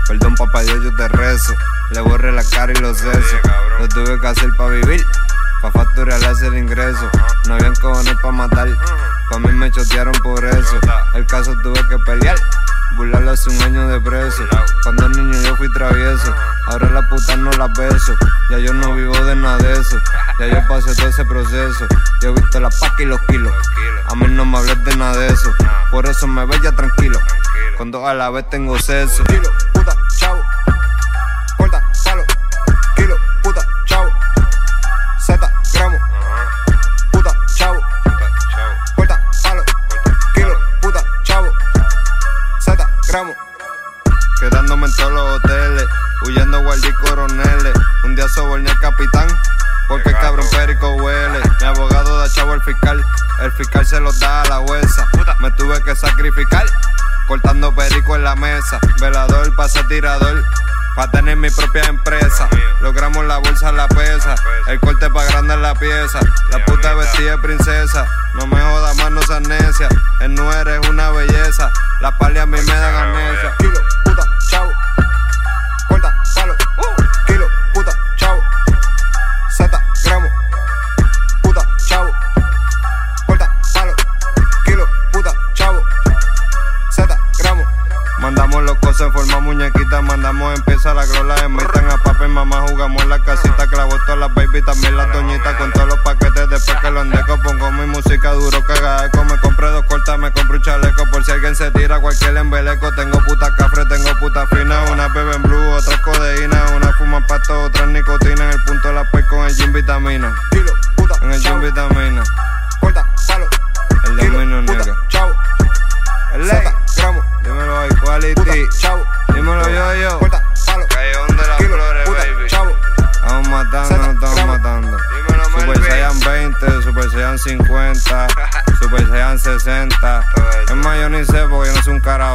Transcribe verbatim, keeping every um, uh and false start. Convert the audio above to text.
Perdón, papá Dios, yo te rezo. Le borré la cara y los sesos. Lo tuve que hacer pa' vivir, pa' facturar hacer ingreso. No habían cojones pa' matar, pa' mí me chotearon por eso. El caso tuve que pelear, burlarlo hace un año de preso. Cuando niño yo fui travieso, ahora las putas no las beso. Ya yo no vivo de nada de eso, ya yo pasé todo ese proceso. Yo he visto la paca y los kilos, a mí no me hables de nada de eso. Por eso me ves ya tranquilo, cuando a la vez tengo sexo. Kilo, puta, chavo, corta, palo. Kilo, puta, chavo, Z, gramos. Puta, chavo, corta, palo. Kilo, puta, chavo, Z, gramos. Quedándome en todos los hoteles, huyendo guardia y coroneles. Un día soborné al capitán, porque el cabrón perico huele. Mi abogado da chavo al fiscal, el fiscal se los da a la huesa. Me tuve que sacrificar, cortando perico en la mesa. Velador, pase tirador, pa' tener mi propia empresa. Logramos la bolsa, la pesa, el corte pa' grande la pieza. La puta vestida de princesa, no me jodas más, no seas necia. El no eres una belleza, las palias a mí me dan amnesia. Kilo, puta, chavo, corta, palo. Kilo, puta, chavo, Z, gramos. Puta, chavo, corta, palo. Kilo, puta, chavo, Z, gramos. Mandamos los cosas en forma muñequita, mandamos en pieza la grola, invitan a papá y mamá, jugamos en la casita, clavo todas las baby, también las doñitas, con todos los paquetes, después que lo endeco, pongo mi música duro, cagaeco, me compré dos cortas, me compré un chaleco, por si alguien se tira cualquier embeleco, tengo puta cafre, tengo puta fina, una bebe en blue, otras codeína, una fuma pasto, otras nicotina, en el punto la pues con el gin vitamina, Kilo, puta, en el gin vitamina, corta, palo. el dominio nega, chavo, el ley, gramos. dímelo ahí, quality, Puta, chavo, dímelo yo, yo, corta, palo. callejón de las Kilo, flores, puta, baby. chavo, Estamos matando, Zeta, no estamos gramo. matando. Dímelo, Super Melvin. Saiyan veinte, Super Saiyan cincuenta, Super Saiyan sesenta. Todo eso. Es más, yo ni sé porque yo no soy un carajo.